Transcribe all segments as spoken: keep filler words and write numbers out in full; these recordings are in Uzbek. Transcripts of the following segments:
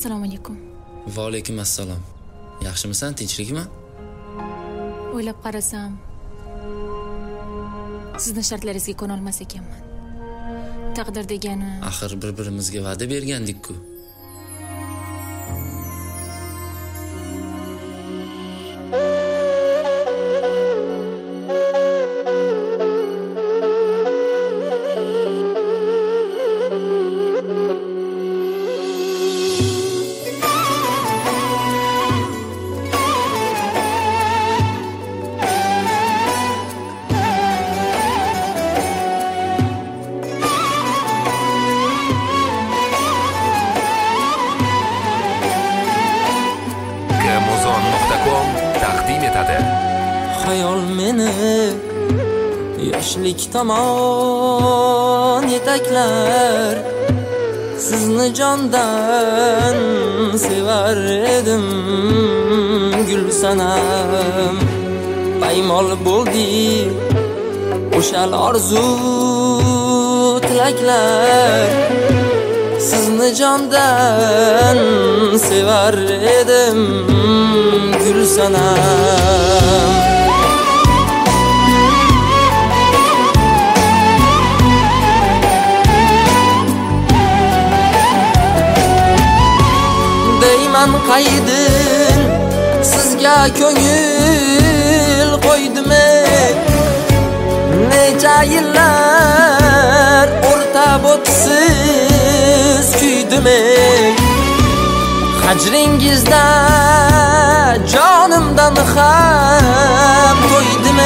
Assalomu alaykum. Va alaykum assalom. Yaxshimisan, tinchlikmi? O'ylab qarasam, sizning shartlaringizga ko'na olmas ekanman. Taqdir degani, Axir bir-birimizga va'da bergandik-ku. Hayol meni yoshlik tomon yetaklar, sizni jondan sevar edim gul sanam. Paymol bo'ldi o'shal orzu tilaklar, sizni jondan sevar edim gul sanam. Deyman qaydin sizga ko'ngil qo'ydim, necha yillar o'rtab o'tsiz kuydim. Hajringizda jonimdan ham to'ydim.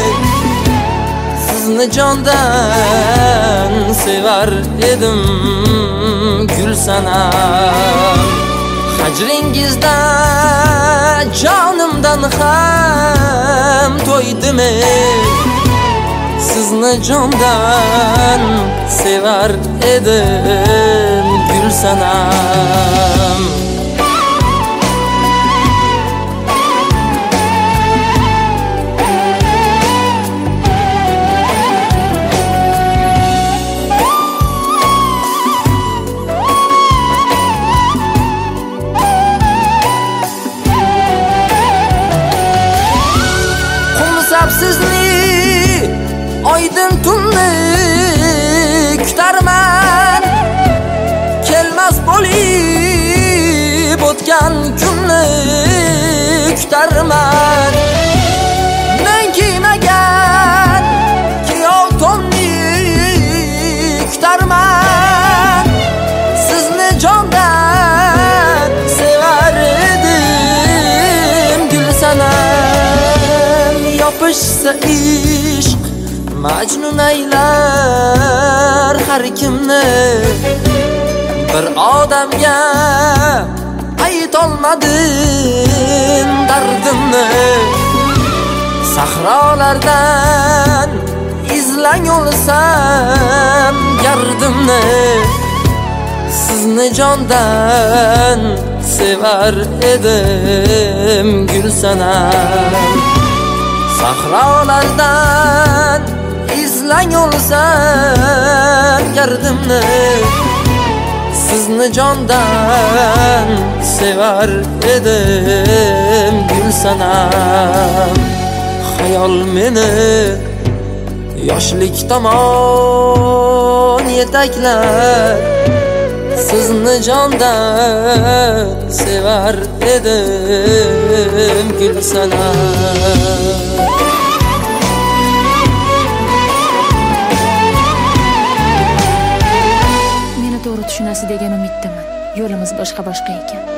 Sizni jondan sevar edim gul sanam. Hajringizda jonimdan ham to'ydim. Sizni jondan sevar edim gul sanam. Sizni oydin tunni kutarman, kelmas bo'lib o'tgan kunni kutarman. Men kiymagan kiyov to'nni kutarman, sizni jondan sevar edim gul sanam. Yopishsa ishq majnun aylar har kimni, bir odamga aytolmadim dardimni. Sahrolardan izlang olsam gardimni, sizni jondan sevar edim gul sanam. Sahrolardan izlang olsam gardimni, sizni jondan sevar edim gul sanam. Hayol meni yoshlik tomon yetaklar, sizni jondan sevar edim gul sanam. meni to'g'ri tushunasiz degan umiddaman. Yo'limiz boshqa-boshqa ekan.